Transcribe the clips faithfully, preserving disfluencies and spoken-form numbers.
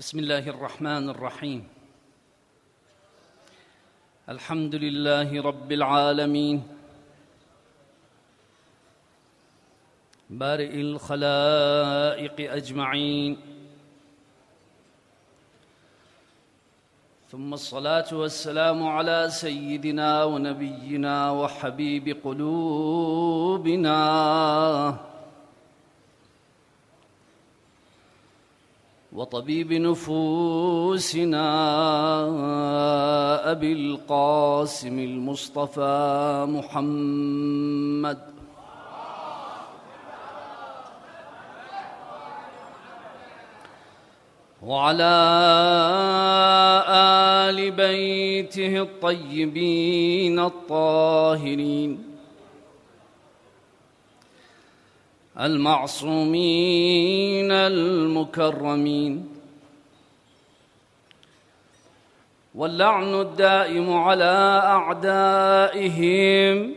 بسم الله الرحمن الرحيم. الحمد لله رب العالمين بارئ الخلائق أجمعين، ثم الصلاة والسلام على سيدنا ونبينا وحبيب قلوبنا وطبيب نفوسنا أبي القاسم المصطفى محمد وعلى آل بيته الطيبين الطاهرين المعصومين المكرمين، واللعن الدائم على أعدائهم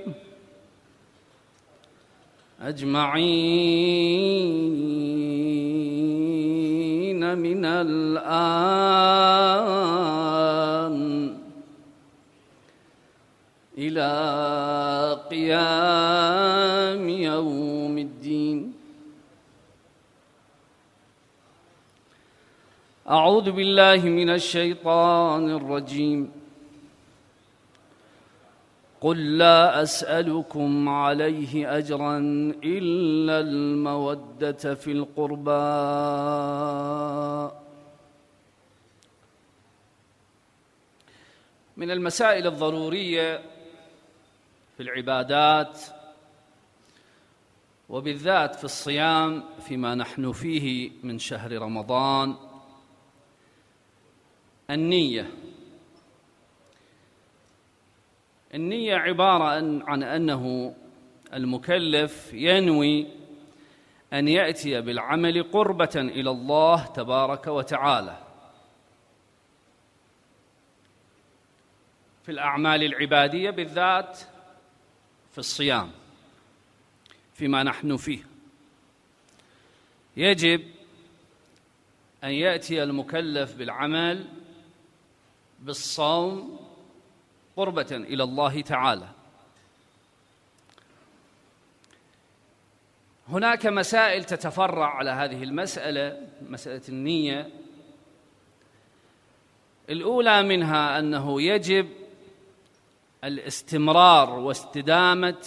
أجمعين من الآن إلى قيام يوم الدين. أعوذ بالله من الشيطان الرجيم. قل لا أسألكم عليه أجرا إلا المودة في القربى. من المسائل الضرورية في العبادات وبالذات في الصيام فيما نحن فيه من شهر رمضان النية. النية عبارة عن أنه المكلف ينوي أن يأتي بالعمل قربة إلى الله تبارك وتعالى في الأعمال العبادية، بالذات في الصيام فيما نحن فيه. يجب أن يأتي المكلف بالعمل بالصوم قربة إلى الله تعالى. هناك مسائل تتفرع على هذه المسألة، مسألة النية. الأولى منها أنه يجب الاستمرار واستدامة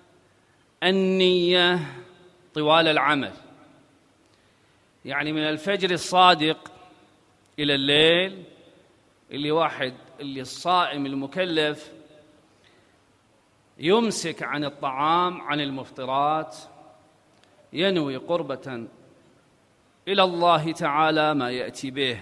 النية طوال العمل، يعني من الفجر الصادق إلى الليل، اللي واحد اللي الصائم المكلف يمسك عن الطعام عن المفطرات، ينوي قربة إلى الله تعالى ما يأتي به.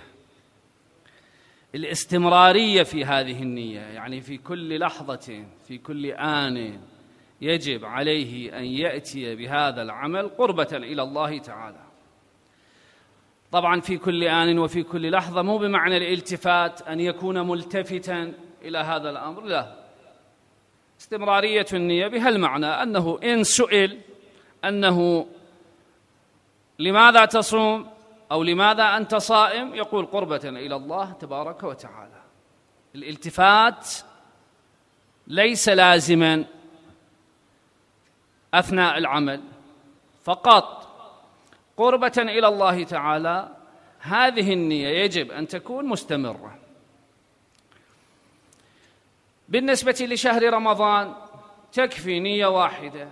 الاستمرارية في هذه النية، يعني في كل لحظة في كل آن يجب عليه أن يأتي بهذا العمل قربة إلى الله تعالى. طبعا في كل آن وفي كل لحظة مو بمعنى الالتفات أن يكون ملتفتا إلى هذا الأمر، لا. استمرارية النية بهالمعنى أنه إن سئل أنه لماذا تصوم أو لماذا أنت صائم، يقول قربة إلى الله تبارك وتعالى. الالتفات ليس لازما أثناء العمل، فقط قربة إلى الله تعالى. هذه النية يجب أن تكون مستمرة. بالنسبة لشهر رمضان تكفي نية واحدة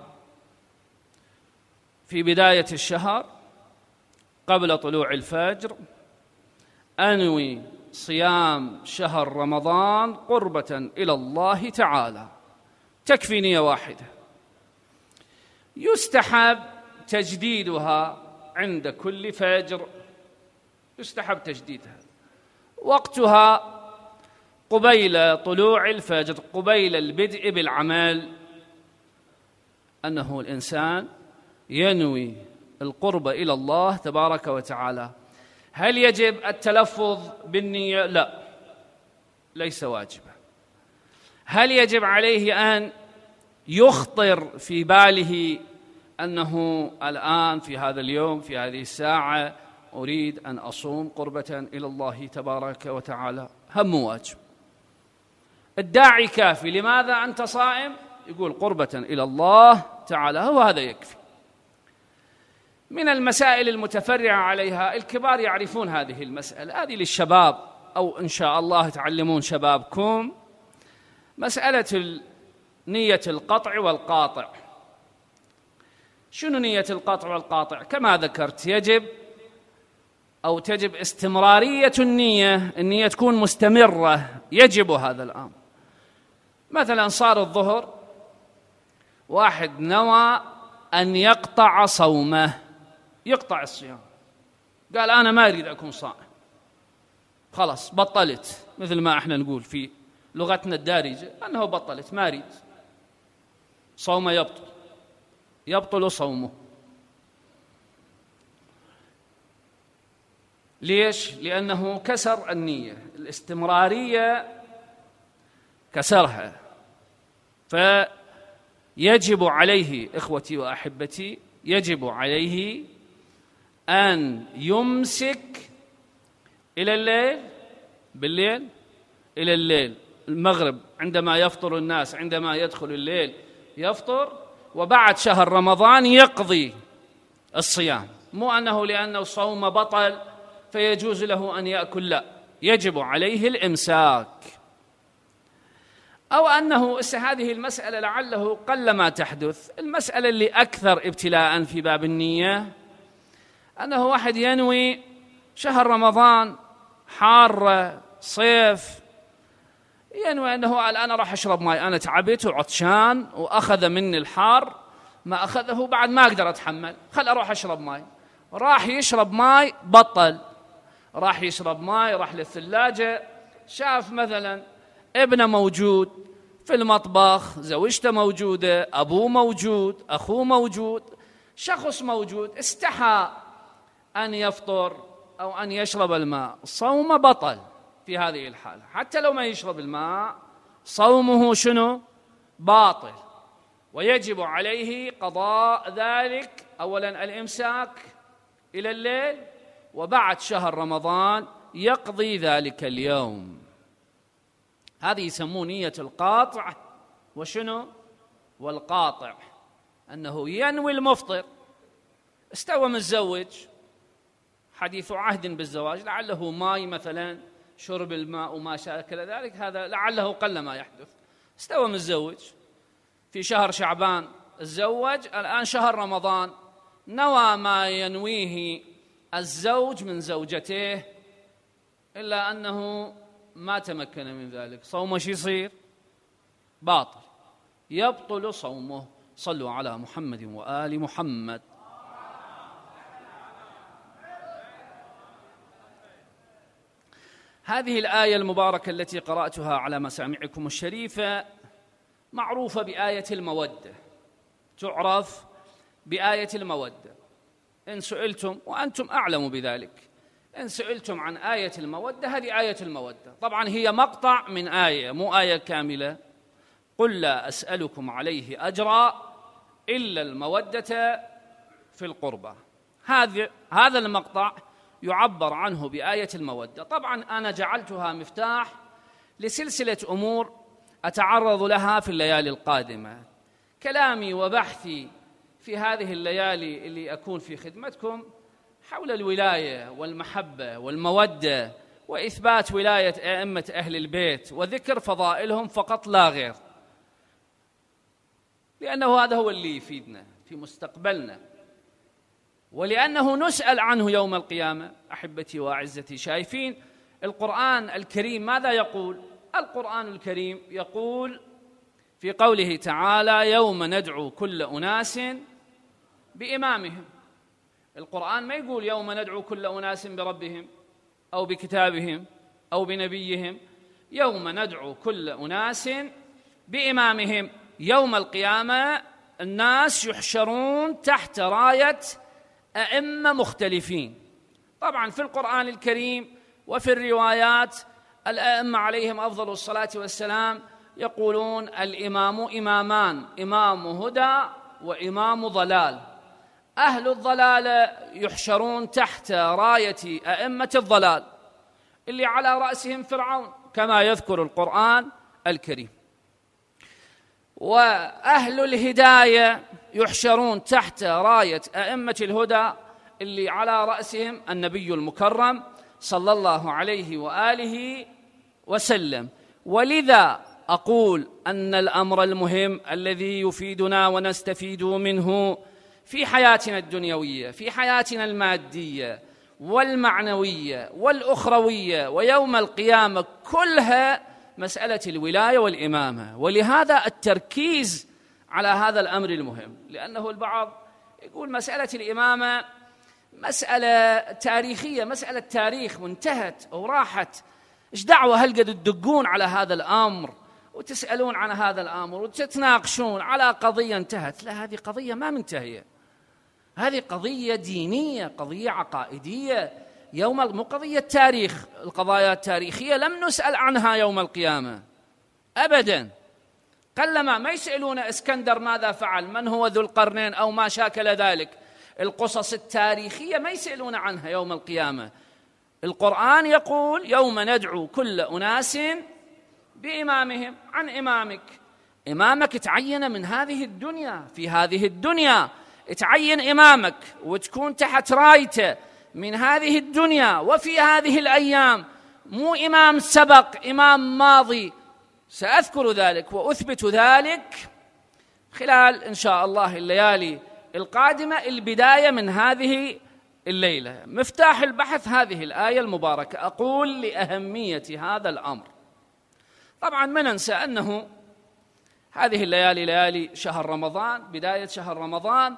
في بداية الشهر قبل طلوع الفجر: أنوي صيام شهر رمضان قربة إلى الله تعالى. تكفي نية واحدة. يستحب تجديدها عند كل فجر، يستحب تجديدها. وقتها قبيل طلوع الفجر، قبيل البدء بالعمل، أنه الإنسان ينوي القرب إلى الله تبارك وتعالى. هل يجب التلفظ بالنية؟ لا، ليس واجبا. هل يجب عليه أن يخطر في باله أنه الآن في هذا اليوم في هذه الساعة أريد أن أصوم قربة إلى الله تبارك وتعالى، هم واجب. الداعي كافي، لماذا أنت صائم؟ يقول قربة إلى الله تعالى، هو هذا يكفي. من المسائل المتفرعة عليها الكبار يعرفون هذه المسألة، هذه للشباب أو إن شاء الله تعلمون شبابكم، مسألة نية القطع والقاطع. شنو نية القطع والقاطع؟ كما ذكرت يجب أو تجب استمرارية النية، النية تكون مستمرة، يجب هذا الأمر. مثلا صار الظهر، واحد نوى أن يقطع صومه، يقطع الصيام، قال أنا ما أريد أكون صائم، خلاص بطلت، مثل ما احنا نقول في لغتنا الدارجة أنه بطلت، ما أريد، صومه يبطل، يبطل صومه. ليش؟ لأنه كسر النية، الاستمرارية كسرها. فيجب عليه إخوتي وأحبتي، يجب عليه أن يمسك إلى الليل، بالليل إلى الليل، المغرب عندما يفطر الناس، عندما يدخل الليل يفطر، وبعد شهر رمضان يقضي الصيام. مو أنه لأنه الصوم بطل فيجوز له أن يأكل، لا، يجب عليه الإمساك. أو أنه هذه المسألة لعله قلما تحدث، المسألة اللي أكثر ابتلاء في باب النية أنه واحد ينوي شهر رمضان حار صيف، ينوي أنه الآن راح أشرب ماء، أنا تعبت وعطشان وأخذ مني الحار ما أخذه، بعد ما أقدر أتحمل، خل أروح أشرب ماء. راح يشرب ماء بطل، راح يشرب ماء، راح للثلاجة، شاف مثلا ابنه موجود في المطبخ، زوجته موجودة، أبوه موجود، أخوه موجود، شخص موجود، استحى أن يفطر أو أن يشرب الماء، صوم بطل في هذه الحالة. حتى لو ما يشرب الماء صومه شنو؟ باطل، ويجب عليه قضاء ذلك، أولا الإمساك إلى الليل، وبعد شهر رمضان يقضي ذلك اليوم. هذه يسمون نية القاطع وشنو؟ والقاطع، أنه ينوي المفطر، استوى متزوج، حديث عهد بالزواج، لعله ماي مثلا، شرب الماء وما شاكل ذلك، هذا لعله قل ما يحدث. استوى متزوج في شهر شعبان، تزوج، الآن شهر رمضان، نوى ما ينويه الزوج من زوجته، إلا أنه ما تمكن من ذلك، صومه شو يصير؟ باطل، يبطل صومه. صلوا على محمد وآل محمد. هذه الآية المباركة التي قرأتها على مسامعكم الشريفة معروفة بآية المودة، تعرف بآية المودة. إن سئلتم، وأنتم أعلم بذلك، إن سئلتم عن آية المودة، هذه آية المودة، طبعا هي مقطع من آية، مو آية كاملة. قل لا أسألكم عليه أجرا إلا المودة في القربى. هذا هذا المقطع يعبر عنه بآية المودة. طبعا أنا جعلتها مفتاح لسلسلة أمور أتعرض لها في الليالي القادمة. كلامي وبحثي في هذه الليالي اللي أكون في خدمتكم حول الولاية والمحبة والمودة وإثبات ولاية أئمة أهل البيت وذكر فضائلهم فقط لا غير، لأنه هذا هو اللي يفيدنا في مستقبلنا، ولأنه نسأل عنه يوم القيامة. أحبتي وأعزتي، شايفين القرآن الكريم ماذا يقول؟ القرآن الكريم يقول في قوله تعالى: يوم ندعو كل أناس بإمامهم. القرآن ما يقول يوم ندعو كل أناس بربهم أو بكتابهم أو بنبيهم، يوم ندعو كل أناس بإمامهم. يوم القيامة الناس يحشرون تحت راية أئمة مختلفين. طبعا في القرآن الكريم وفي الروايات الأئمة عليهم أفضل الصلاة والسلام يقولون الإمام إمامان، إمام هدى وإمام ضلال. أهل الضلال يحشرون تحت راية أئمة الضلال اللي على رأسهم فرعون كما يذكر القرآن الكريم، وأهل الهداية يحشرون تحت راية أئمة الهدى اللي على رأسهم النبي المكرم صلى الله عليه وآله وسلم. ولذا أقول أن الأمر المهم الذي يفيدنا ونستفيد منه في حياتنا الدنيوية، في حياتنا المادية والمعنوية والأخروية ويوم القيامة، كلها مسألة الولاية والإمامة. ولهذا التركيز على هذا الأمر المهم، لأنه البعض يقول مسألة الإمامة مسألة تاريخية، مسألة تاريخ وانتهت أو راحت، إيش دعوة هل قد تدقون على هذا الأمر وتسألون عن هذا الأمر وتتناقشون على قضية انتهت؟ لا، هذه قضية ما منتهية، هذه قضية دينية، قضية عقائدية، يوم مو قضية تاريخ. القضايا التاريخية لم نسأل عنها يوم القيامة أبدا، قلما ما يسألون اسكندر ماذا فعل، من هو ذو القرنين أو ما شاكل ذلك. القصص التاريخية ما يسألون عنها يوم القيامة. القرآن يقول يوم ندعو كل أناس بإمامهم. عن إمامك، إمامك تعين من هذه الدنيا، في هذه الدنيا تعين إمامك وتكون تحت رايته من هذه الدنيا وفي هذه الأيام، مو إمام سبق، إمام ماضي. سأذكر ذلك وأثبت ذلك خلال إن شاء الله الليالي القادمة، البداية من هذه الليلة. مفتاح البحث هذه الآية المباركة. أقول لأهمية هذا الأمر، طبعا ما ننسى أنه هذه الليالي ليالي شهر رمضان، بداية شهر رمضان،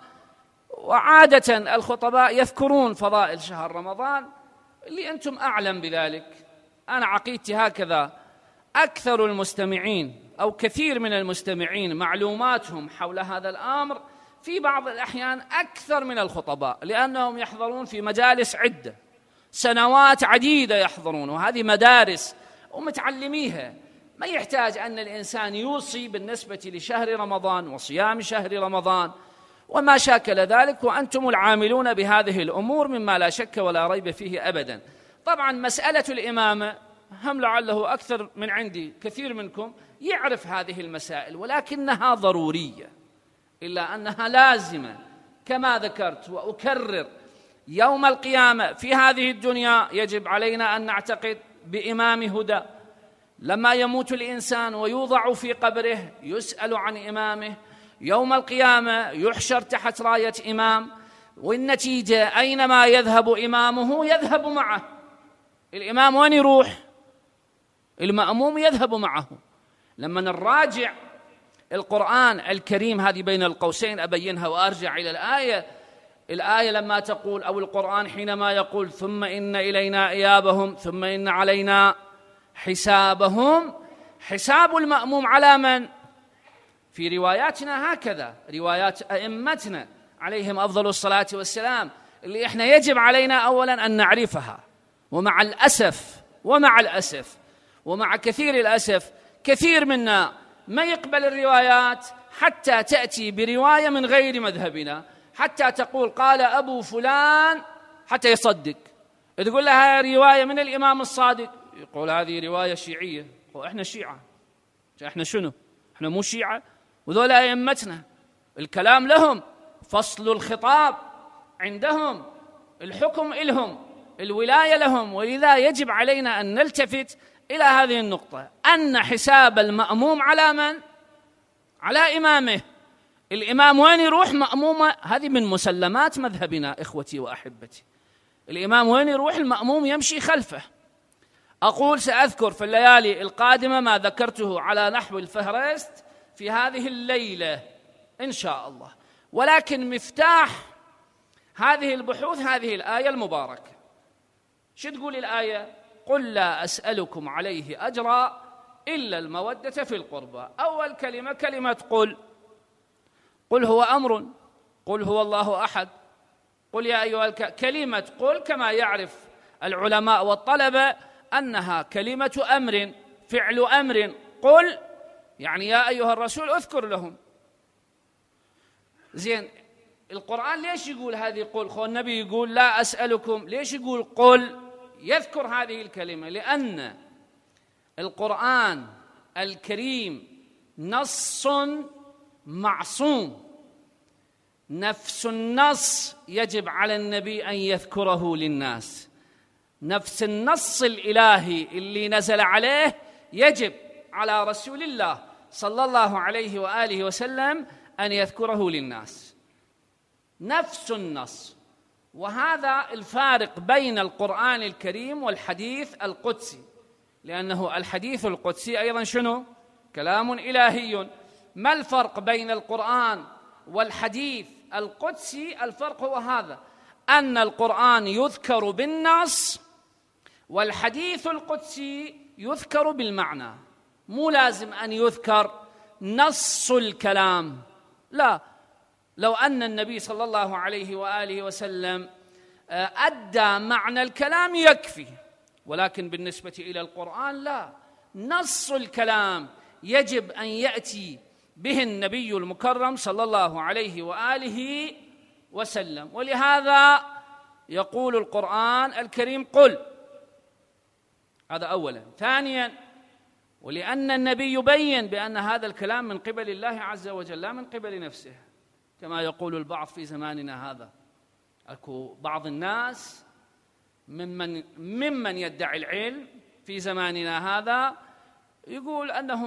وعادة الخطباء يذكرون فضائل شهر رمضان اللي أنتم أعلم بذلك. أنا عقيدتي هكذا، أكثر المستمعين أو كثير من المستمعين معلوماتهم حول هذا الأمر في بعض الأحيان أكثر من الخطباء، لأنهم يحضرون في مجالس عدة، سنوات عديدة يحضرون، وهذه مدارس ومتعلميها. ما يحتاج أن الإنسان يوصي بالنسبة لشهر رمضان وصيام شهر رمضان وما شاكل ذلك، وأنتم العاملون بهذه الأمور مما لا شك ولا ريب فيه أبدا. طبعا مسألة الإمامة هم لعله أكثر من عندي كثير منكم يعرف هذه المسائل، ولكنها ضرورية، إلا أنها لازمة كما ذكرت وأكرر. يوم القيامة في هذه الدنيا يجب علينا أن نعتقد بإمام هدى. لما يموت الإنسان ويوضع في قبره يسأل عن إمامه، يوم القيامة يحشر تحت راية إمام، والنتيجة أينما يذهب إمامه يذهب معه. الإمام وين يروح؟ المأموم يذهب معه. لما نراجع القرآن الكريم، هذه بين القوسين أبينها وأرجع إلى الآية، الآية لما تقول أو القرآن حينما يقول ثم إن إلينا إيابهم ثم إن علينا حسابهم، حساب المأموم على من؟ في رواياتنا هكذا، روايات أئمتنا عليهم أفضل الصلاة والسلام، اللي إحنا يجب علينا أولا أن نعرفها. ومع الأسف ومع الأسف ومع كثير الأسف كثير منا ما يقبل الروايات حتى تأتي برواية من غير مذهبنا، حتى تقول قال أبو فلان حتى يصدق. تقول لها رواية من الإمام الصادق، يقول هذه رواية شيعية. وإحنا شيعة؟ إحنا شنو؟ إحنا مو شيعة؟ وذول أئمتنا الكلام لهم، فصل الخطاب عندهم، الحكم إلهم، الولاية لهم. ولذا يجب علينا أن نلتفت إلى هذه النقطة، أن حساب المأموم على من؟ على إمامه. الإمام وين يروح؟ مأمومة. هذه من مسلمات مذهبنا إخوتي وأحبتي. الإمام وين يروح؟ المأموم يمشي خلفه. أقول سأذكر في الليالي القادمة ما ذكرته على نحو الفهرست في هذه الليلة إن شاء الله. ولكن مفتاح هذه البحوث هذه الآية المباركة. شو تقول الآية؟ قل لا أسألكم عليه أجرا إلا المودة في القربى. أول كلمة كلمة قل. قل هو أمر، قل هو الله أحد، قل يا أيها الك... كلمة قل كما يعرف العلماء والطلبة أنها كلمة أمر، فعل أمر. قل يعني يا أيها الرسول أذكر لهم. زين، القرآن ليش يقول هذه قل؟ خو النبي يقول لا أسألكم، ليش يقول قل؟ يذكر هذه الكلمة لأن القرآن الكريم نص معصوم، نفس النص يجب على النبي أن يذكره للناس، نفس النص الإلهي اللي نزل عليه يجب على رسول الله صلى الله عليه وآله وسلم أن يذكره للناس، نفس النص. وهذا الفارق بين القرآن الكريم والحديث القدسي، لأنه الحديث القدسي أيضا شنو؟ كلام إلهي. ما الفرق بين القرآن والحديث القدسي؟ الفرق هو هذا، أن القرآن يذكر بالنص والحديث القدسي يذكر بالمعنى. مو لازم أن يذكر نص الكلام، لا، لو أن النبي صلى الله عليه وآله وسلم أدى معنى الكلام يكفي، ولكن بالنسبة إلى القرآن لا، نص الكلام يجب أن يأتي به النبي المكرم صلى الله عليه وآله وسلم. ولهذا يقول القرآن الكريم قل، هذا أولا. ثانيا، ولأن النبي يبين بأن هذا الكلام من قبل الله عز وجل لا من قبل نفسه، كما يقول البعض في زماننا هذا. أكو بعض الناس ممن, ممن يدعي العلم في زماننا هذا يقول أنه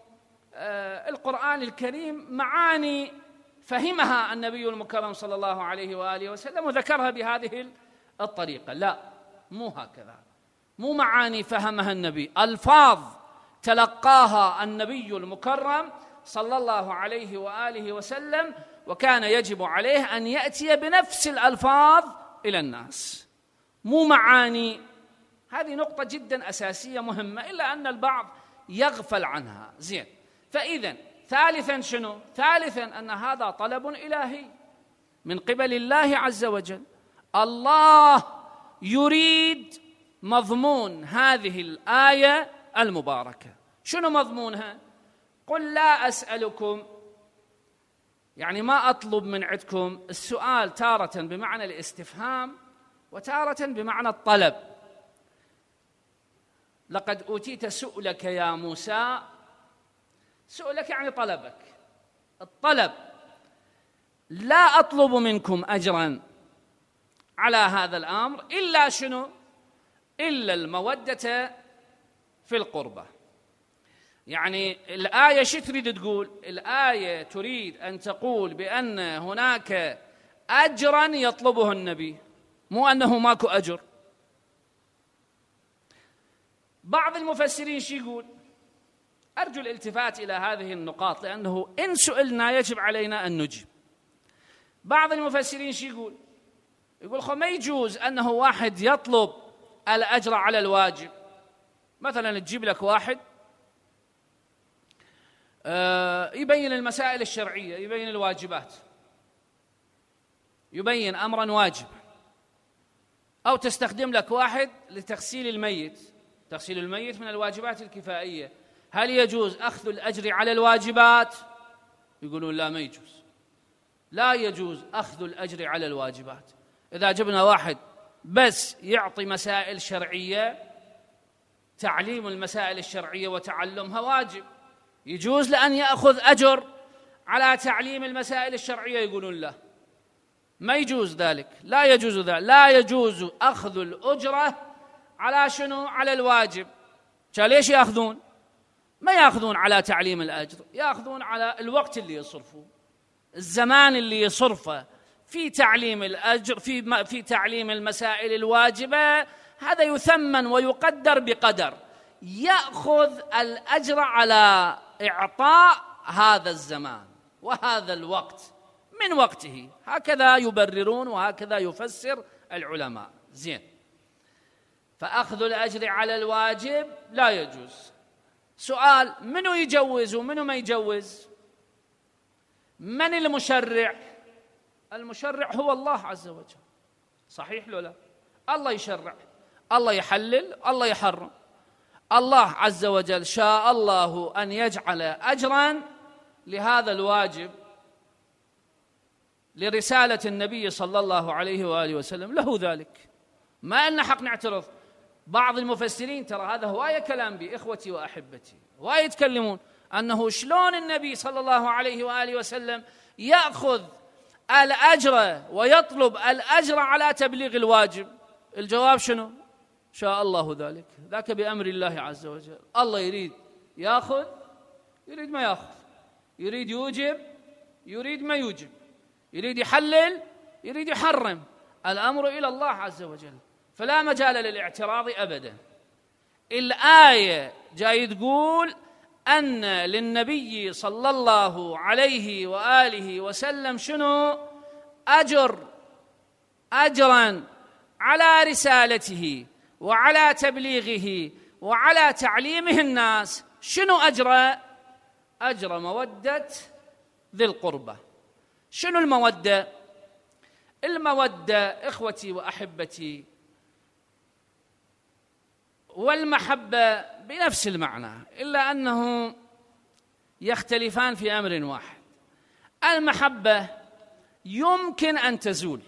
آه القرآن الكريم معاني فهمها النبي المكرم صلى الله عليه وآله وسلم وذكرها بهذه الطريقة. لا، مو هكذا، مو معاني فهمها النبي، ألفاظ تلقاها النبي المكرم صلى الله عليه وآله وسلم، وكان يجب عليه أن يأتي بنفس الألفاظ إلى الناس، مو معاني. هذه نقطة جدا أساسية مهمة، إلا أن البعض يغفل عنها. زين، فإذا ثالثا شنو؟ ثالثا أن هذا طلب إلهي من قبل الله عز وجل. الله يريد مضمون هذه الآية المباركة. شنو مضمونها؟ قل لا أسألكم، يعني ما أطلب من عندكم. السؤال تارة بمعنى الاستفهام وتارة بمعنى الطلب. لقد أوتيت سؤلك يا موسى، سؤلك يعني طلبك، الطلب. لا أطلب منكم أجرا على هذا الأمر إلا شنو؟ إلا المودة في القربة. يعني الآية شو تريد تقول؟ الآية تريد أن تقول بأن هناك أجرا يطلبه النبي، مو أنه ماكو أجر. بعض المفسرين شو يقول؟ أرجو الالتفات إلى هذه النقاط، لأنه إن سئلنا يجب علينا أن نجيب. بعض المفسرين شو يقول؟ يقول خو ما يجوز أنه واحد يطلب الأجر على الواجب. مثلا تجيب لك واحد يبين المسائل الشرعية، يبين الواجبات، يبين أمرا واجب، أو تستخدم لك واحد لتغسيل الميت. تغسيل الميت من الواجبات الكفائية، هل يجوز أخذ الأجر على الواجبات؟ يقولون لا، ما يجوز، لا يجوز أخذ الأجر على الواجبات. إذا جبنا واحد بس يعطي مسائل شرعية، تعليم المسائل الشرعية وتعلمها واجب، يجوز لأن يأخذ أجر على تعليم المسائل الشرعية؟ يقولون لا، ما يجوز ذلك، لا يجوز ذلك، لا يجوز أخذ الأجرة على شنو؟ على الواجب. ليش يأخذون؟ ما يأخذون على تعليم الأجر، يأخذون على الوقت اللي يصرفه، الزمان اللي يصرفه في تعليم الأجر، في في تعليم المسائل الواجبة. هذا يثمن ويقدر بقدر، يأخذ الأجر على إعطاء هذا الزمان وهذا الوقت من وقته. هكذا يبررون وهكذا يفسر العلماء. زين، فأخذ الأجر على الواجب لا يجوز. سؤال: منو يجوز ومنو ما يجوز؟ من المشرع؟ المشرع هو الله عز وجل، صحيح لو لا؟ الله يشرع، الله يحلل، الله يحرم. الله عز وجل شاء الله أن يجعل أجرا لهذا الواجب، لرسالة النبي صلى الله عليه وآله وسلم له ذلك. ما لنا حق نعترض. بعض المفسرين ترى هذا هواية كلام بي إخوتي وأحبتي، هواية يتكلمون أنه شلون النبي صلى الله عليه وآله وسلم يأخذ الأجر ويطلب الأجر على تبليغ الواجب. الجواب شنو؟ شاء الله ذلك، ذاك بأمر الله عز وجل. الله يريد يأخذ، يريد ما يأخذ، يريد يوجب، يريد ما يوجب، يريد يحلل، يريد يحرم. الأمر إلى الله عز وجل، فلا مجال للاعتراض أبدا. الآية جاي تقول أن للنبي صلى الله عليه وآله وسلم شنو؟ أجر، أجرا على رسالته وعلى تبليغه وعلى تعليمه الناس. شنو أجر؟ أجر مودة ذي القربى. شنو المودة؟ المودة إخوتي وأحبتي والمحبة بنفس المعنى، إلا أنه يختلفان في أمر واحد. المحبة يمكن أن تزول،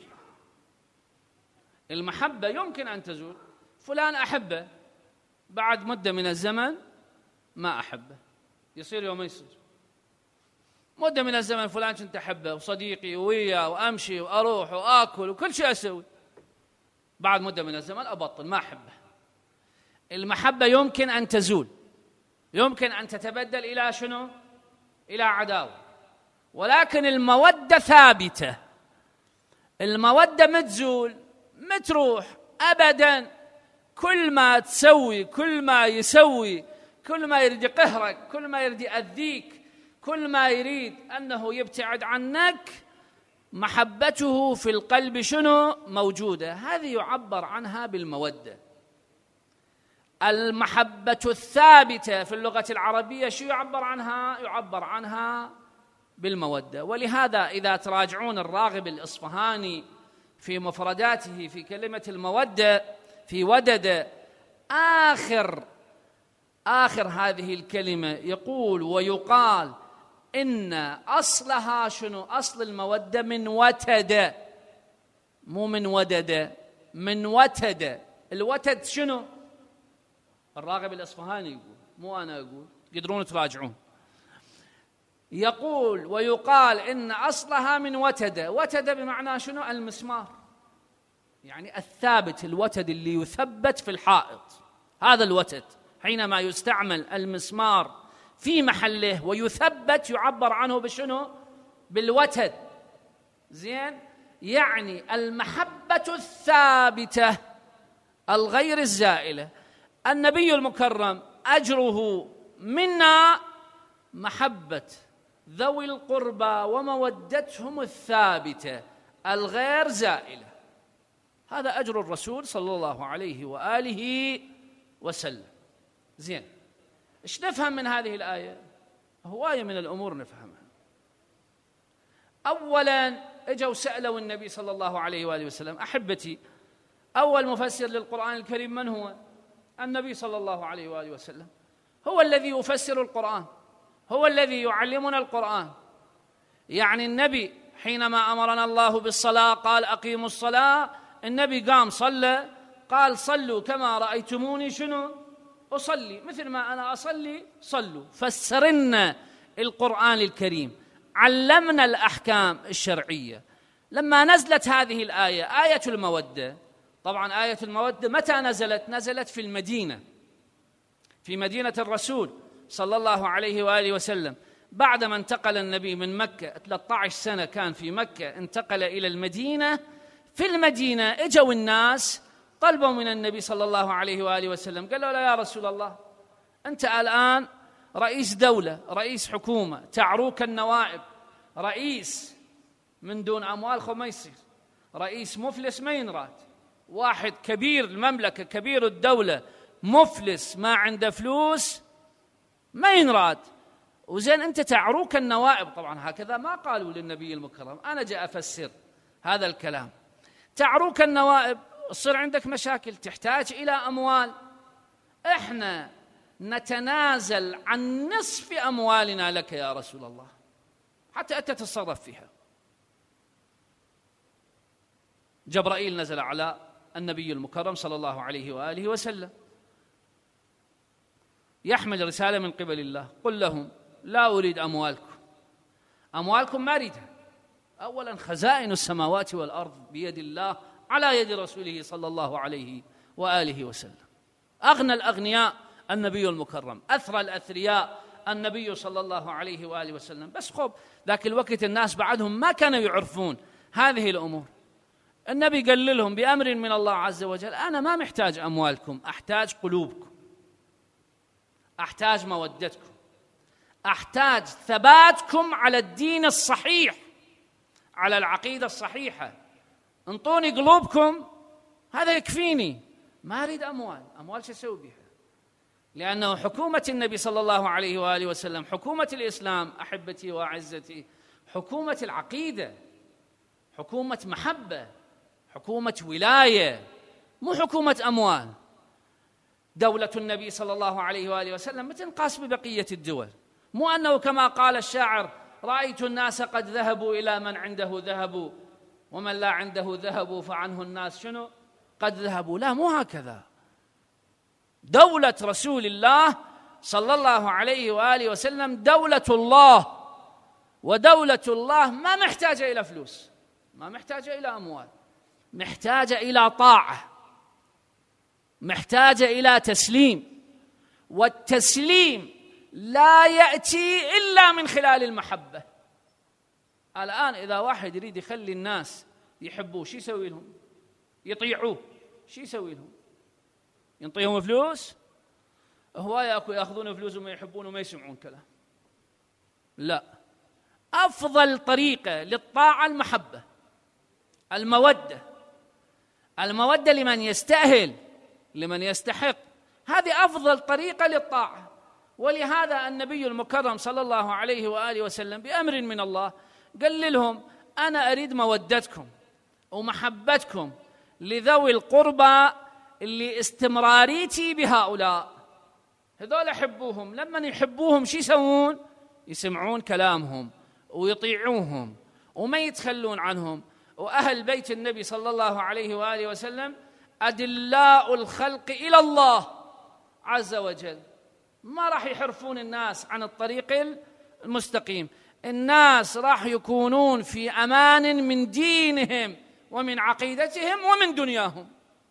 المحبة يمكن أن تزول. فلان أحبه، بعد مدة من الزمن ما أحبه، يصير يوم يصير. مدة من الزمن فلان كنت أحبه وصديقي وياه وأمشي وأروح وآكل وكل شيء أسوي، بعد مدة من الزمن أبطل ما أحبه. المحبة يمكن أن تزول، يمكن أن تتبدل إلى شنو؟ إلى عداوة. ولكن المودة ثابتة. المودة متزول متروح أبدا. كل ما تسوي، كل ما يسوي، كل ما يريد يقهرك، كل ما يريد يأذيك، كل ما يريد أنه يبتعد عنك، محبته في القلب شنو؟ موجودة. هذه يعبر عنها بالمودة. المحبة الثابتة في اللغة العربية شو يعبر عنها؟ يعبر عنها بالمودة. ولهذا إذا تراجعون الراغب الإصفهاني في مفرداته في كلمة المودة في ودد، آخر آخر هذه الكلمة يقول ويقال إن أصلها شنو؟ أصل المودة من وتد، مو من ودد، من وتد. الوتد شنو؟ الراغب الإصفهاني يقول، مو أنا أقول، تقدرون تراجعون. يقول ويقال إن أصلها من وتد. وتد بمعنى شنو؟ المسمار، يعني الثابت، الوتد اللي يثبت في الحائط. هذا الوتد حينما يستعمل المسمار في محله ويثبت يعبر عنه بشنو؟ بالوتد. زين؟ يعني المحبة الثابتة الغير الزائلة. النبي المكرم أجره منا محبة ذوي القربى ومودتهم الثابتة الغير زائلة. هذا أجر الرسول صلى الله عليه وآله وسلم. زين، إيش نفهم من هذه الآية؟ هواية من الأمور نفهمها. أولاً اجوا سألوا النبي صلى الله عليه وآله وسلم. أحبتي، أول مفسر للقرآن الكريم من هو؟ النبي صلى الله عليه وآله وسلم. هو الذي يفسر القرآن، هو الذي يعلمنا القرآن. يعني النبي حينما أمرنا الله بالصلاة قال أقيموا الصلاة، النبي قام صلى، قال صلوا كما رأيتموني شنو؟ أصلي، مثل ما أنا أصلي صلوا. فسرنا القرآن الكريم، علمنا الأحكام الشرعية. لما نزلت هذه الآية، آية المودة، طبعا آية المودة متى نزلت؟ نزلت في المدينة، في مدينة الرسول صلى الله عليه وآله وسلم. بعدما انتقل النبي من مكة، ثلاثة عشر سنة كان في مكة، انتقل إلى المدينة. في المدينة اجوا الناس طلبوا من النبي صلى الله عليه وآله وسلم، قالوا له يا رسول الله أنت الآن رئيس دولة، رئيس حكومة، تعروك النوائب، رئيس من دون أموال خو ما يصير، رئيس مفلس ما ينراد، واحد كبير المملكة كبير الدولة مفلس ما عنده فلوس ما ينراد، وزين أنت تعروك النوائب. طبعا هكذا ما قالوا للنبي المكرم، أنا جاء أفسر هذا الكلام. تعروك النوائب، تصير عندك مشاكل، تحتاج إلى أموال، إحنا نتنازل عن نصف أموالنا لك يا رسول الله حتى أنت تتصرف فيها. جبرائيل نزل على النبي المكرم صلى الله عليه وآله وسلم يحمل رسالة من قبل الله: قل لهم لا أريد أموالكم، أموالكم ما أريدها. أولا خزائن السماوات والأرض بيد الله على يد رسوله صلى الله عليه وآله وسلم. أغنى الأغنياء النبي المكرم، أثرى الأثرياء النبي صلى الله عليه وآله وسلم. بس خب ذاك الوقت الناس بعدهم ما كانوا يعرفون هذه الأمور. النبي قال لهم بأمر من الله عز وجل: أنا ما محتاج أموالكم، أحتاج قلوبكم، أحتاج مودتكم، أحتاج ثباتكم على الدين الصحيح، على العقيدة الصحيحة. انطوني قلوبكم هذا يكفيني، ما أريد أموال. أموال شو أسوي بها؟ لأنه حكومة النبي صلى الله عليه وآله وسلم، حكومة الإسلام أحبتي وأعزتي، حكومة العقيدة، حكومة محبة، حكومة ولاية، مو حكومة أموال. دولة النبي صلى الله عليه وآله وسلم ما تنقاس ببقية الدول، مو أنه كما قال الشاعر: رأيت الناس قد ذهبوا إلى من عنده ذهب ومن لا عنده ذهب فعنه الناس شنو قد ذهبوا. لا، مو هكذا. دولة رسول الله صلى الله عليه وآله وسلم دولة الله، ودولة الله ما محتاجة إلى فلوس، ما محتاجة إلى أموال، محتاجة إلى طاعة، محتاجة إلى تسليم. والتسليم لا يأتي إلا من خلال المحبة. الآن إذا واحد يريد يخلي الناس يحبوه، شو يسوي لهم؟ يطيعوه، شو يسوي لهم؟ ينطيهم فلوس؟ هواية يأخذون فلوس وما يحبون وما يسمعون كلام. لا، أفضل طريقة للطاعة المحبة، المودة، المودة لمن يستأهل، لمن يستحق. هذه أفضل طريقة للطاعة. ولهذا النبي المكرم صلى الله عليه وآله وسلم بأمر من الله قال لهم: أنا أريد مودتكم ومحبتكم لذوي القربى اللي استمراريتي بهؤلاء. هذول حبوهم، لما يحبوهم شو يسوون؟ يسمعون كلامهم ويطيعوهم وما يتخلون عنهم. وأهل بيت النبي صلى الله عليه وآله وسلم أدلاء الخلق إلى الله عز وجل، ما راح يحرفون الناس عن الطريق المستقيم. الناس راح يكونون في أمان من دينهم ومن عقيدتهم ومن دنياهم.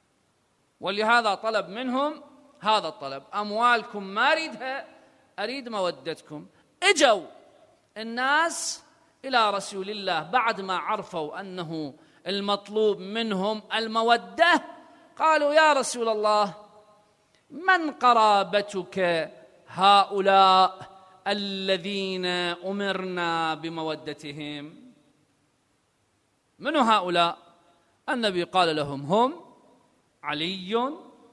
ولهذا طلب منهم هذا الطلب: أموالكم ما أريدها، أريد مودتكم. اجوا الناس إلى رسول الله بعد ما عرفوا أنه المطلوب منهم المودة، قالوا: يا رسول الله، من قرابتك هؤلاء الذين أمرنا بمودتهم؟ من هؤلاء؟ النبي قال لهم: هم علي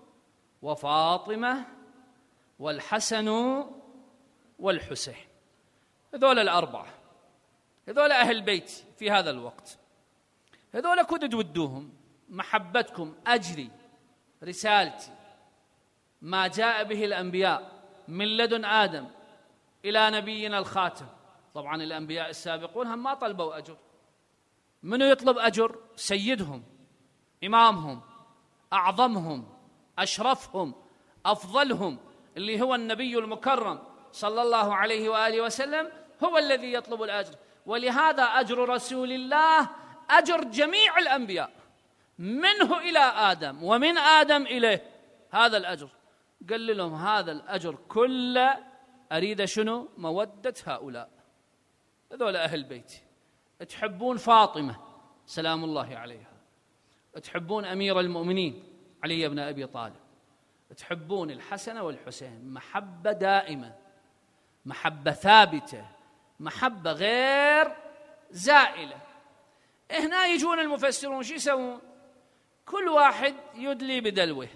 وفاطمة والحسن والحسين. هذول الأربعة، هذول أهل بيتي في هذا الوقت، هذول كنت تودوهم. محبتكم أجري، رسالتي، ما جاء به الأنبياء من لدن آدم إلى نبينا الخاتم. طبعا الأنبياء السابقون هم ما طلبوا أجر. منو يطلب أجر؟ سيدهم، إمامهم، أعظمهم، أشرفهم، أفضلهم، اللي هو النبي المكرم صلى الله عليه وآله وسلم، هو الذي يطلب الأجر. ولهذا أجر رسول الله أجر جميع الأنبياء، منه إلى آدم ومن آدم إليه، هذا الأجر. قال لهم: هذا الأجر كله أريد شنو؟ مودة هؤلاء، هذول أهل بيتي. تحبون فاطمة سلام الله عليها، تحبون أمير المؤمنين علي بن أبي طالب، تحبون الحسن والحسين، محبة دائمة، محبة ثابتة، محبة غير زائلة. هنا يجون المفسرون شو يسوون؟ كل واحد يدلي بدلوه،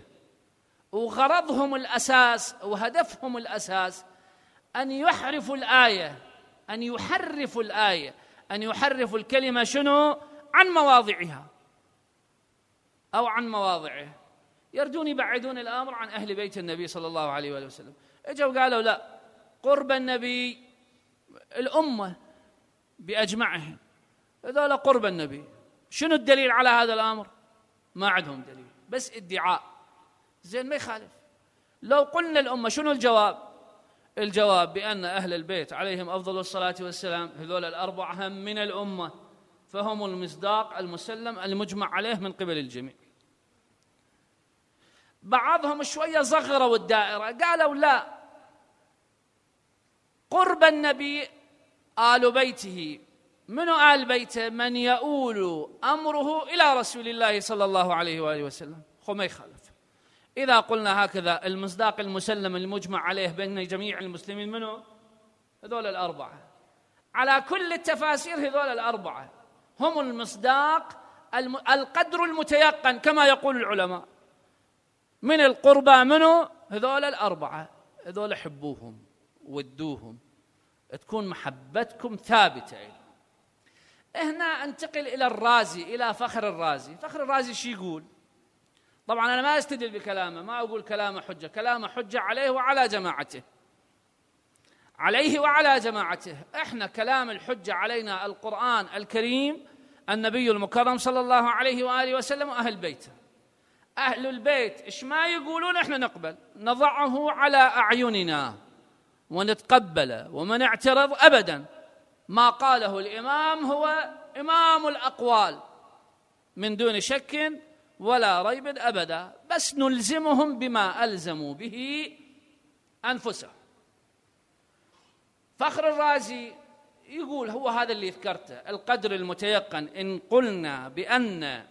وغرضهم الأساس وهدفهم الأساس أن يحرفوا الآية، أن يحرفوا الآية، أن يحرفوا الكلمة شنو؟ عن مواضعها أو عن مواضعه، يردون يبعدون الأمر عن أهل بيت النبي صلى الله عليه وآله وسلم. اجوا قالوا: لا، قرب النبي الأمة بأجمعهم، هذول قرب النبي. شنو الدليل على هذا الأمر؟ ما عندهم دليل، بس ادعاء. زين ما يخالف. لو قلنا الأمة شنو الجواب؟ الجواب بأن أهل البيت عليهم أفضل الصلاة والسلام هذول الأربعة هم من الأمة، فهم المصداق المسلم المجمع عليه من قبل الجميع. بعضهم شوية صغروا الدائرة، قالوا لا، قرب النبي آل بيته، من آل بيته؟ من يؤول أمره إلى رسول الله صلى الله عليه وآله وسلم. خو ما يخالف. إذا قلنا هكذا المصداق المسلم المجمع عليه بين جميع المسلمين منه هذول الأربعة، على كل التفاسير هذول الأربعة هم المصداق الم... القدر المتيقن كما يقول العلماء من القربى منه هذول الأربعة. هذول حبوهم ودوهم، تكون محبتكم ثابتة. هنا انتقل إلى الرازي، إلى فخر الرازي. فخر الرازي شو يقول؟ طبعا أنا ما أستدل بكلامه، ما أقول كلامه حجة، كلامه حجة عليه وعلى جماعته، عليه وعلى جماعته. إحنا كلام الحجة علينا القرآن الكريم، النبي المكرم صلى الله عليه وآله وسلم وأهل بيته. أهل البيت إيش ما يقولون إحنا نقبل، نضعه على أعيننا ونتقبله وما نعترض أبدا. ما قاله الإمام هو إمام الأقوال من دون شك ولا ريب أبدا، بس نلزمهم بما ألزموا به أنفسهم. فخر الرازي يقول هو هذا اللي ذكرته، القدر المتيقن. إن قلنا بأن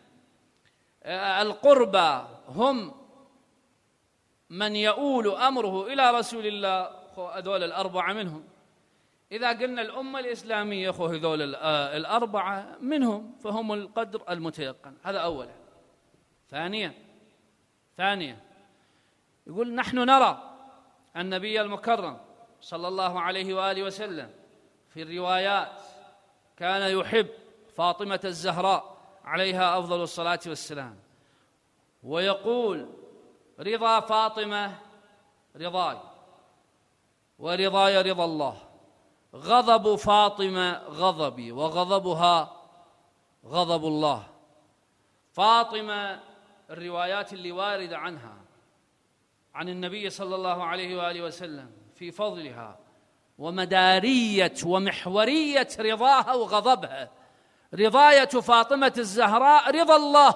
القربى هم من يؤول أمره إلى رسول الله، هذول الأربعة منهم. إذا قلنا الأمة الإسلامية خو هذول الأربعة منهم، فهم القدر المتيقن. هذا أولا. ثانيا ثانيا يقول نحن نرى النبي المكرم صلى الله عليه وآله وسلم في الروايات كان يحب فاطمة الزهراء عليها أفضل الصلاة والسلام، ويقول رضا فاطمة رضاي ورضاي رضا الله، غضب فاطمة غضبي وغضبها غضب الله. فاطمة الروايات اللي واردة عنها عن النبي صلى الله عليه وآله وسلم في فضلها ومدارية ومحورية رضاها وغضبها. رضاية فاطمة الزهراء رضا الله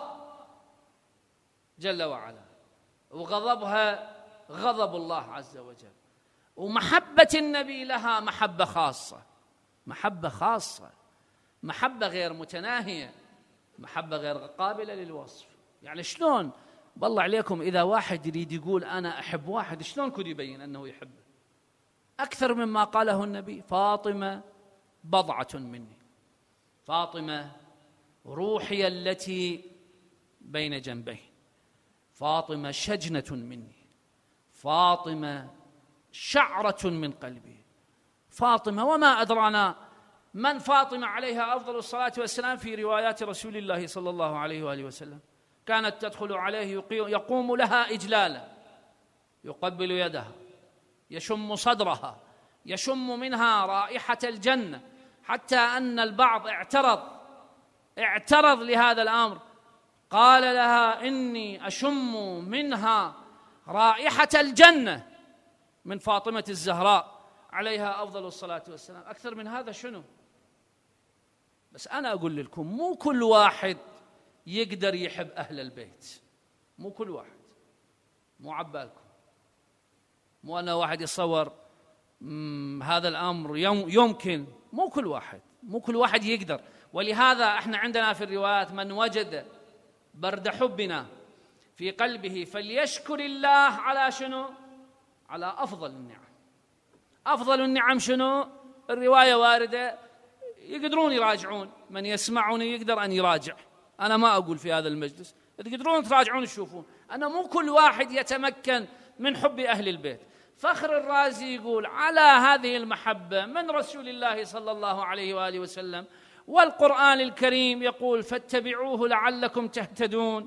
جل وعلا، وغضبها غضب الله عز وجل. ومحبة النبي لها محبة خاصة، محبة خاصة، محبة غير متناهية، محبة غير قابلة للوصف. يعني شلون بالله عليكم إذا واحد يريد يقول أنا أحب واحد، شلون كد يبين أنه يحبه أكثر مما قاله النبي؟ فاطمة بضعة مني، فاطمة روحي التي بين جنبي، فاطمة شجنة مني، فاطمة شعرة من قلبي، فاطمة. وما أدرانا من فاطمة عليها أفضل الصلاة والسلام؟ في روايات رسول الله صلى الله عليه وآله وسلم كانت تدخل عليه يقوم لها إجلالا، يقبل يدها، يشم صدرها، يشم منها رائحة الجنة، حتى أن البعض اعترض اعترض لهذا الأمر، قال لها إني أشم منها رائحة الجنة من فاطمة الزهراء عليها أفضل الصلاة والسلام. أكثر من هذا شنو؟ بس أنا أقول لكم مو كل واحد يقدر يحب أهل البيت، مو كل واحد، مو عبالكم، مو أن واحد يتصور هذا الأمر يمكن، مو كل واحد، مو كل واحد يقدر. ولهذا احنا عندنا في الروايات من وجد برد حبنا في قلبه فليشكر الله على شنو؟ على أفضل النعم. أفضل النعم شنو؟ الرواية واردة، يقدرون يراجعون، من يسمعني يقدر أن يراجع، أنا ما أقول في هذا المجلس، تقدرون تراجعون تشوفون. أنا مو كل واحد يتمكن من حب أهل البيت. فخر الرازي يقول على هذه المحبة من رسول الله صلى الله عليه وآله وسلم، والقرآن الكريم يقول فاتبعوه لعلكم تهتدون،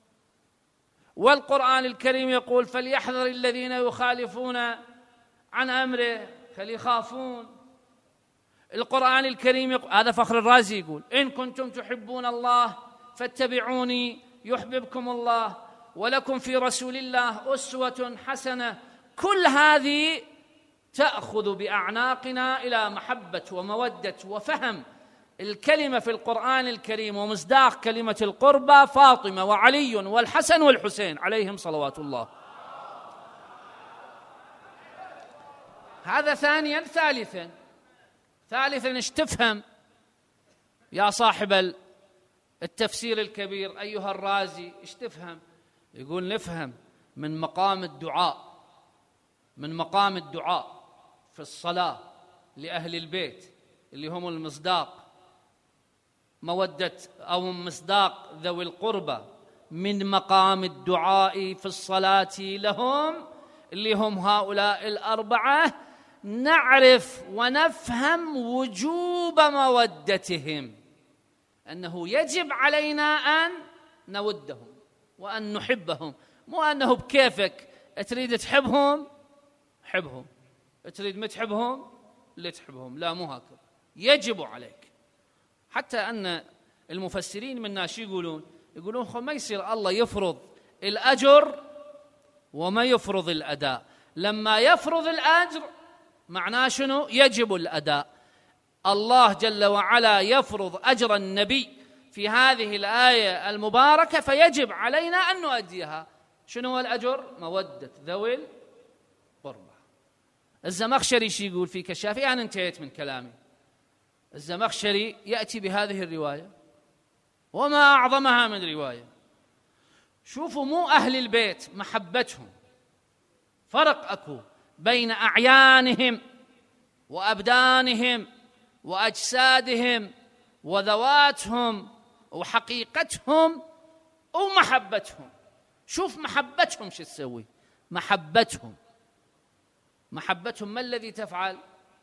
والقرآن الكريم يقول فليحذر الذين يخالفون عن أمره فليخافون. القرآن الكريم يقول، هذا فخر الرازي يقول إن كنتم تحبون الله فاتبعوني يحببكم الله ولكم في رسول الله أسوة حسنة. كل هذه تأخذ بأعناقنا إلى محبة ومودة وفهم الكلمة في القرآن الكريم ومصداق كلمة القربى فاطمة وعلي والحسن والحسين عليهم صلوات الله. هذا ثانيا. ثالثا ثالثا ايش تفهم يا صاحب التفسير الكبير أيها الرازي؟ ايش تفهم؟ يقول نفهم من مقام الدعاء من مقام الدعاء في الصلاة لأهل البيت اللي هم المصداق مودة أو مصداق ذوي القربى، من مقام الدعاء في الصلاة لهم اللي هم هؤلاء الأربعة نعرف ونفهم وجوب مودتهم، أنه يجب علينا أن نودهم وأن نحبهم، مو أنه بكيفك تريد تحبهم حبهم، تريد ما تحبهم لا تحبهم، لا مو هكذا، يجب عليك. حتى أن المفسرين من الناس يقولون يقولون خو ما يصير الله يفرض الأجر وما يفرض الأداء. لما يفرض الأجر معناه شنو؟ يجب الأداء. الله جل وعلا يفرض أجر النبي في هذه الآية المباركة فيجب علينا أن نؤديها. شنو هو الأجر؟ مودة ذوي القربى. الزمخشري شي يقول في كشافي، أنا انتهيت من كلامي. الزمخشري يأتي بهذه الرواية وما أعظمها من رواية. شوفوا مو أهل البيت محبتهم، فرق أكو بين أعيانهم وأبدانهم وأجسادهم وذواتهم وحقيقتهم ومحبتهم. شوف محبتهم شو تسوي، محبتهم محبتهم ما الذي تفعل؟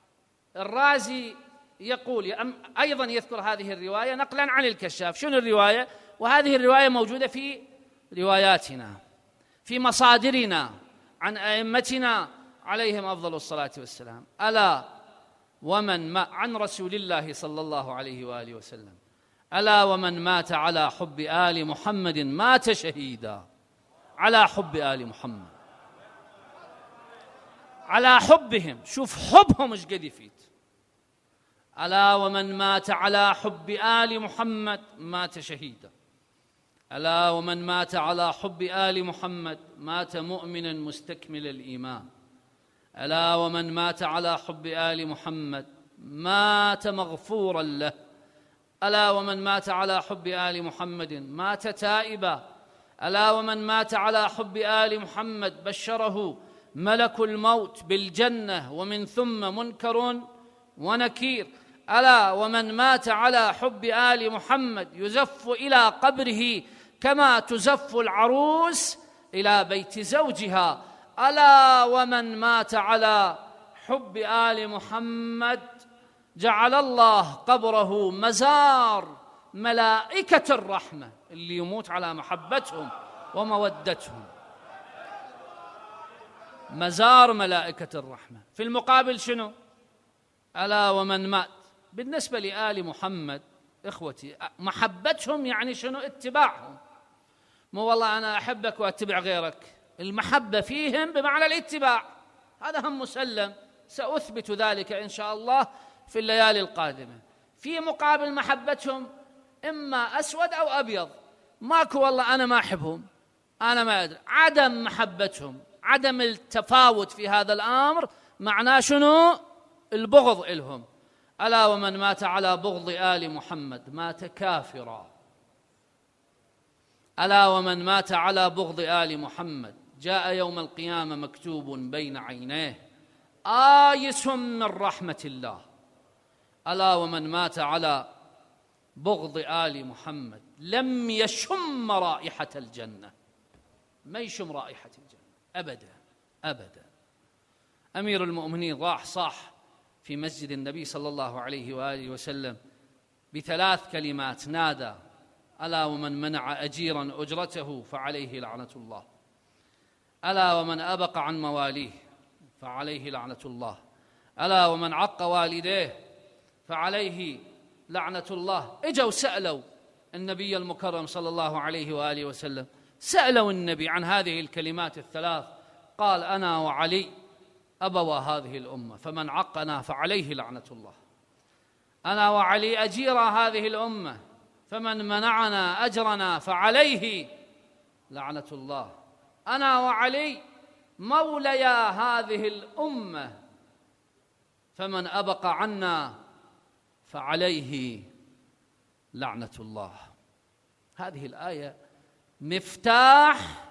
الرازي يقول أيضا يذكر هذه الرواية نقلا عن الكشاف. شنو الرواية؟ وهذه الرواية موجودة في رواياتنا في مصادرنا عن أئمتنا عليهم أفضل الصلاة والسلام. ألا ومن ما عن رسول الله صلى الله عليه وآله وسلم ألا ومن مات على حب آل محمد مات شهيدا. على حب آل محمد، على حبهم. شوف حبهم ايش قد يفيد. ألا ومن مات على حب آل محمد مات شهيدا. ألا ومن مات على حب آل محمد مات مؤمنا مستكمل الإيمان. ألا ومن مات على حب آل محمد مات مغفورا له. ألا ومن مات على حب آل محمد مات تائبا. ألا ومن مات على حب آل محمد بشره ملك الموت بالجنة ومن ثم منكر ونكير. ألا ومن مات على حب آل محمد يزف إلى قبره كما تزف العروس إلى بيت زوجها. ألا ومن مات على حب آل محمد جعل الله قبره مزار ملائكة الرحمة، اللي يموت على محبتهم ومودتهم مزار ملائكة الرحمة. في المقابل شنو؟ ألا ومن مات بالنسبة لآل محمد إخوتي محبتهم يعني شنو؟ اتباعهم. مو والله أنا أحبك وأتبع غيرك، المحبة فيهم بمعنى الاتباع، هذا هم مسلم، سأثبت ذلك إن شاء الله في الليالي القادمة. في مقابل محبتهم إما أسود أو أبيض، ماكو والله أنا ما أحبهم، أنا ما أدري. عدم محبتهم، عدم التفاوت في هذا الأمر معناه شنو؟ البغض إلهم. ألا ومن مات على بغض آل محمد مات كافرا. ألا ومن مات على بغض آل محمد جاء يوم القيامة مكتوب بين عينيه آيس من رحمة الله. ألا ومن مات على بغض آل محمد لم يشم رائحة الجنة، ما يشم رائحة الجنة أبدا أبدا. أمير المؤمنين راح صاح في مسجد النبي صلى الله عليه وآله وسلم بثلاث كلمات، نادى: ألا ومن منع أجيرا أجرته فعليه لعنة الله. ألا ومن أبق عن مواليه فعليه لعنة الله. ألا ومن عق والديه فعليه لعنة الله. إجوا سألوا النبي المكرم صلى الله عليه وآله وسلم سألوا النبي عن هذه الكلمات الثلاث، قال: أنا وعلي أبوا هذه الأمة، فمن عقنا فعليه لعنة الله. أنا وعلي أجير هذه الأمة، فمن منعنا أجرنا فعليه لعنة الله. أنا وعلي موليا هذه الأمة، فمن أبق عنا فعليه لعنة الله. هذه الآية مفتاح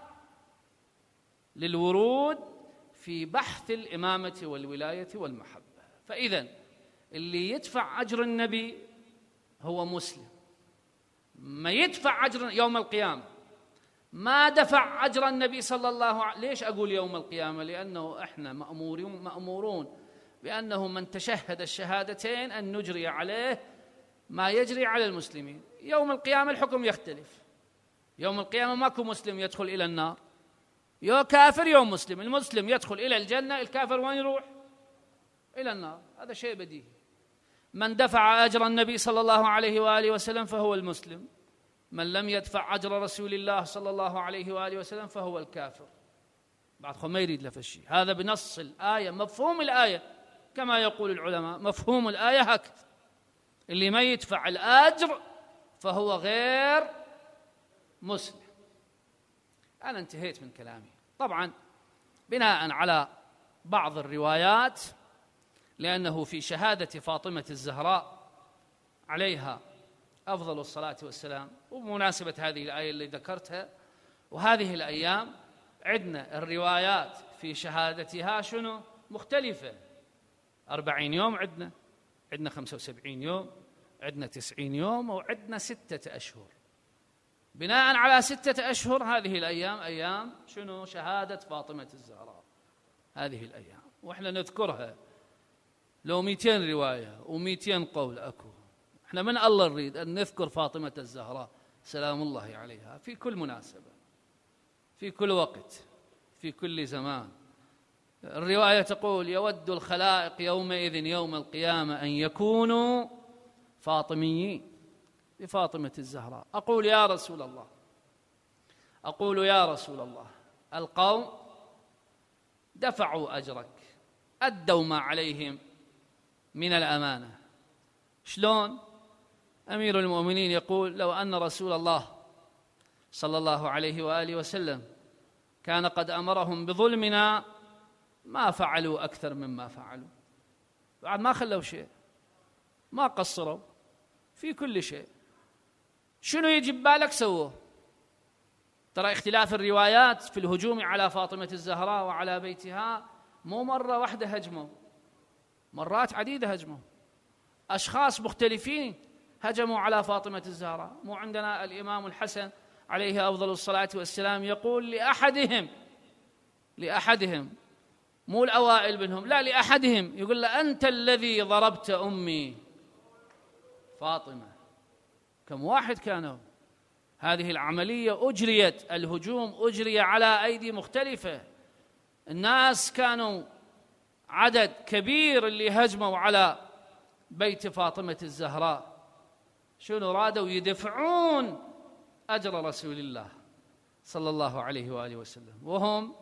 للورود في بحث الإمامة والولاية والمحبة. فإذن اللي يدفع أجر النبي هو مسلم، ما يدفع أجر يوم القيامة ما دفع أجر النبي صلى الله عليه وسلم. ليش أقول يوم القيامة؟ لأنه إحنا مأمورون مأمورون بأنه من تشهد الشهادتين أن نجري عليه ما يجري على المسلمين. يوم القيامة الحكم يختلف. يوم القيامة ماكو مسلم يدخل إلى النار، يا كافر يوم مسلم. المسلم يدخل إلى الجنة، الكافر وين يروح؟ إلى النار. هذا شيء بديهي. من دفع أجر النبي صلى الله عليه وآله وسلم فهو المسلم، من لم يدفع أجر رسول الله صلى الله عليه وآله وسلم فهو الكافر. بعضهم ما يريد لف الشيء هذا بنص الآية، مفهوم الآية كما يقول العلماء، مفهوم الآية هكذا: اللي ما يدفع الأجر فهو غير مسلم. أنا انتهيت من كلامي. طبعا بناء على بعض الروايات، لأنه في شهادة فاطمة الزهراء عليها أفضل الصلاة والسلام، وبمناسبة هذه الآية اللي ذكرتها، وهذه الأيام عندنا الروايات في شهادتها شنو؟ مختلفة. أربعين يوم عندنا، عندنا خمسة وسبعين يوم، عندنا تسعين يوم، وعندنا ستة أشهر. بناء على ستة أشهر هذه الأيام أيام شنو؟ شهادة فاطمة الزهراء. هذه الأيام وإحنا نذكرها لو مئتين رواية ومئتين قول أكو. إحنا من الله نريد أن نذكر فاطمة الزهراء سلام الله عليها في كل مناسبة، في كل وقت، في كل زمان. الرواية تقول: يود الخلائق يومئذ يوم القيامة أن يكونوا فاطميين، بفاطمة الزهراء. أقول يا رسول الله أقول يا رسول الله القوم دفعوا أجرك، أدوا ما عليهم من الأمانة. شلون؟ أمير المؤمنين يقول: لو أن رسول الله صلى الله عليه وآله وسلم كان قد أمرهم بظلمنا ما فعلوا أكثر مما فعلوا. بعد ما خلوا شيء، ما قصروا في كل شيء. شنو يجي ببالك سووه. ترى اختلاف الروايات في الهجوم على فاطمة الزهراء وعلى بيتها مو مرة واحدة هجموا، مرات عديدة هجموا. أشخاص مختلفين هجموا على فاطمة الزهراء. مو عندنا الإمام الحسن عليه أفضل الصلاة والسلام يقول لأحدهم لأحدهم مو الأوائل منهم، لا لأحدهم، يقول له: أنت الذي ضربت أمي فاطمة. كم واحد كانوا؟ هذه العملية أجريت، الهجوم أجري على أيدي مختلفة. الناس كانوا عدد كبير اللي هجموا على بيت فاطمة الزهراء. شنو رادوا؟ يدفعون أجر رسول الله صلى الله عليه وآله وسلم، وهم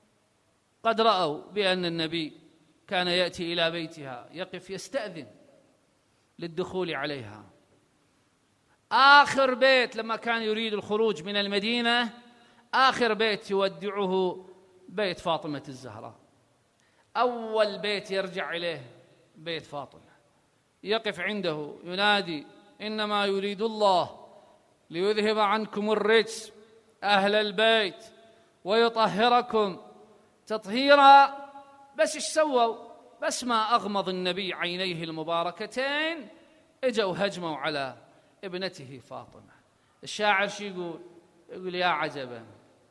قد رأوا بأن النبي كان يأتي إلى بيتها يقف يستأذن للدخول عليها. آخر بيت لما كان يريد الخروج من المدينة، آخر بيت يودعه بيت فاطمة الزهراء. أول بيت يرجع إليه بيت فاطمة، يقف عنده ينادي: إنما يريد الله ليذهب عنكم الرجس أهل البيت ويطهركم تطهيرا. بس إيش سووا؟ بس ما أغمض النبي عينيه المباركتين اجوا هجموا على ابنته فاطمة. الشاعر شو يقول؟ يقول: يا عجبا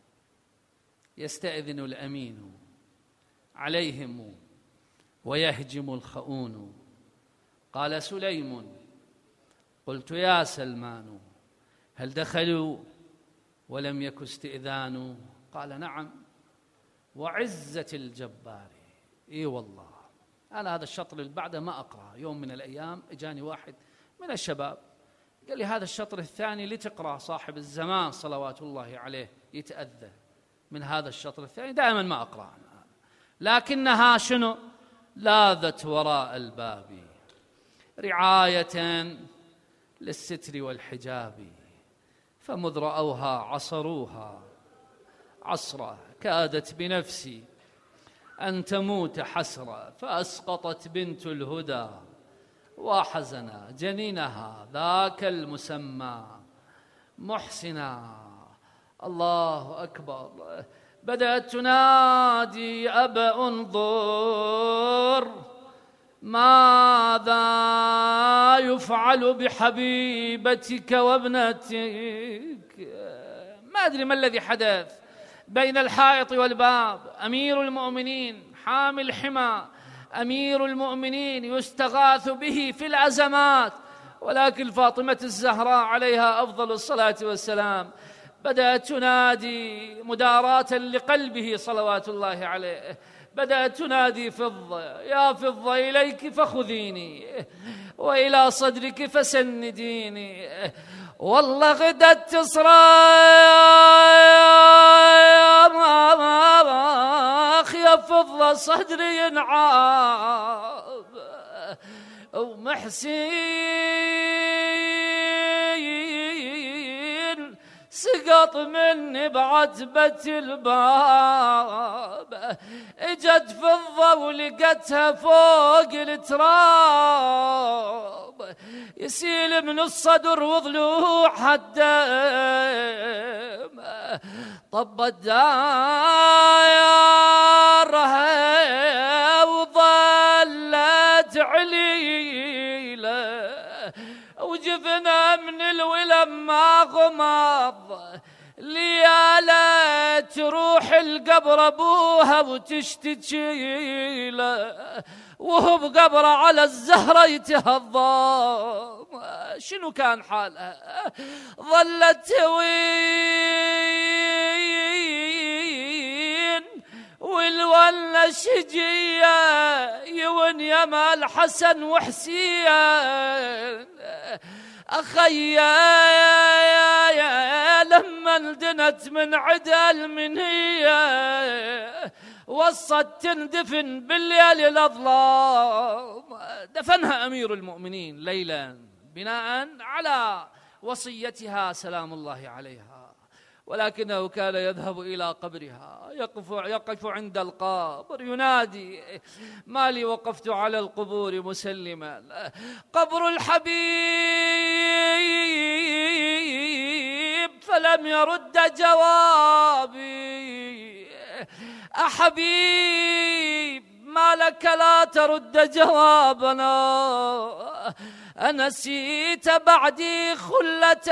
يستأذن الأمين عليهم ويهجم الخؤون. قال سليم: قلت يا سلمان هل دخلوا ولم يك استئذان؟ قال: نعم وعزة الجبار. اي والله أنا هذا الشطر اللي بعده ما أقرأ. يوم من الأيام إجاني واحد من الشباب قال لي هذا الشطر الثاني لتقرأ صاحب الزمان صلوات الله عليه يتأذى من هذا الشطر الثاني، دائما ما أقرأ، لكنها شنو؟ لاذت وراء الباب رعاية للستر والحجاب، فمذ رأوها عصروها عصرا، كادت بنفسي أن تموت حسرا، فأسقطت بنت الهدى وحزنا جنينها ذاك المسمى محسنا. الله أكبر. بدأت تنادي أبا انظر ماذا يفعل بحبيبتك وابنتك. ما أدري ما الذي حدث بين الحائط والباب. أمير المؤمنين حامل حمى، أمير المؤمنين يستغاث به في الأزمات، ولكن فاطمة الزهراء عليها أفضل الصلاة والسلام بدأت تنادي مداراة لقلبه صلوات الله عليه، بدأت تنادي فضة يا فضة إليك فخذيني وإلى صدرك فسنديني، والله غدت تصرخ يا فضة صدري ينعاب ومحسين سقط مني بعتبة الباب، اجت فضة ولقتها فوق التراب يسيل من الصدر وضلوع الدم، طبت دارها وظلت عليله، وجفنا من الولم ما غمض ليالة تروح القبر ابوها وتشتكي له، وهو بقبره على الزهرة يتهضم. شنو كان حالها؟ ظلت توين والولة شجية يون يما الحسن وحسين أخيا لما اندنت من عدل من هي وصت تندفن بالليل الأظلام. دفنها أمير المؤمنين ليلا بناء على وصيتها سلام الله عليها، ولكنه كان يذهب إلى قبرها، يقف, يقف عند القبر ينادي ما لي وقفت على القبور مسلما، قبر الحبيب فلم يرد جوابي، أحبيب ما لك لا ترد جوابنا، أنسيت بعدي خلة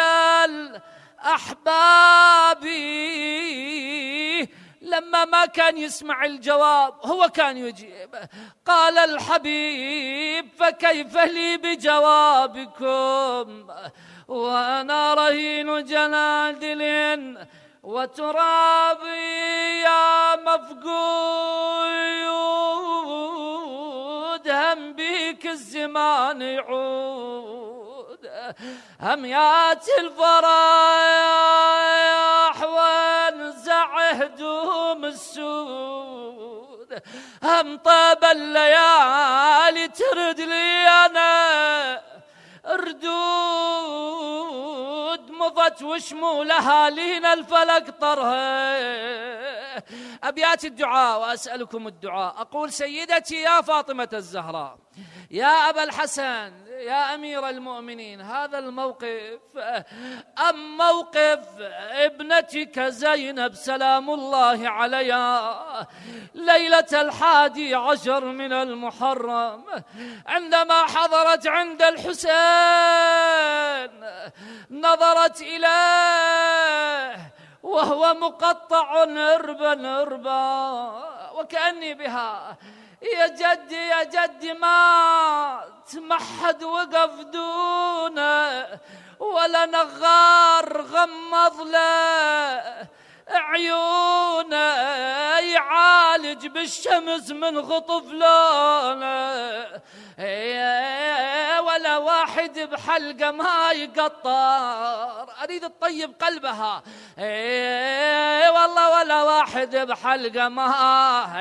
أحبابي. لما ما كان يسمع الجواب هو كان يجيب، قال الحبيب فكيف لي بجوابكم وأنا رهين جنادل وترابي يا مفقود، هم بيك الزمان يعود، هم ياتي الفراح وانزع هدوم السود، هم طاب الليالي ترد لي أنا ردود، مضت وشمولها لينا الفلك طرها. أبيات الدعاء وأسألكم الدعاء. أقول سيدتي يا فاطمة الزهراء، يا أبا الحسن، يا أمير المؤمنين، هذا الموقف أم موقف ابنتك زينب سلام الله عليها ليلة الحادي عشر من المحرم عندما حضرت عند الحسين نظرت إليه وهو مقطع إربا إربا، وكأني بها يا جدي يا جدي مات ما حد وقف دونه ولا نغار غمض له عيونه، يعالج بالشمس من خطف لونه، ولا واحد بحلقه ما يقطر. أريد الطيب قلبها، والله ولا واحد بحلقه ما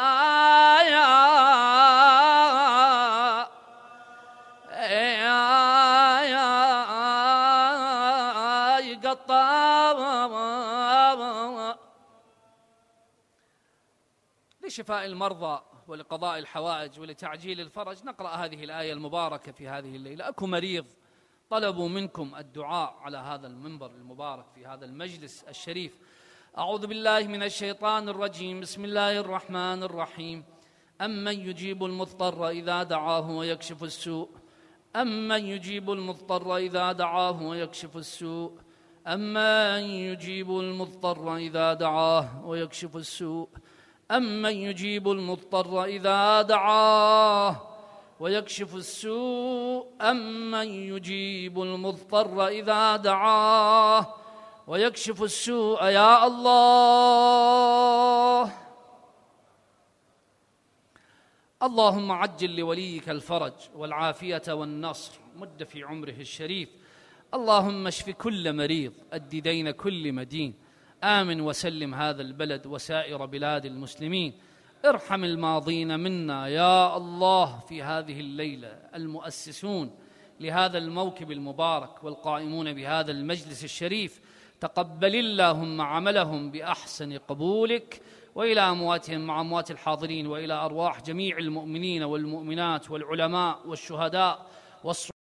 لشفاء المرضى ولقضاء الحوائج ولتعجيل الفرج نقرأ هذه الآية المباركة في هذه الليلة. أكو مريض طلبوا منكم الدعاء على هذا المنبر المبارك في هذا المجلس الشريف. أعوذ بالله من الشيطان الرجيم. بسم الله الرحمن الرحيم. أمن يجيب المضطر إذا دعاه ويكشف السوء أمن يجيب المضطر إذا دعاه ويكشف السوء أمن يجيب المضطر إذا دعاه ويكشف السوء أمن يجيب المضطر إذا دعاه ويكشف السوء أمن يجيب المضطر إذا دعاه ويكشف السوء يا الله. اللهم عجل لوليك الفرج والعافية والنصر، مد في عمره الشريف. اللهم اشف كل مريض، أد دين كل مدين، آمن وسلم هذا البلد وسائر بلاد المسلمين. ارحم الماضين منا يا الله في هذه الليلة، المؤسسون لهذا الموكب المبارك والقائمون بهذا المجلس الشريف، تقبل اللهم عملهم بأحسن قبولك، وإلى أمواتهم مع أموات الحاضرين، وإلى أرواح جميع المؤمنين والمؤمنات والعلماء والشهداء والصالحين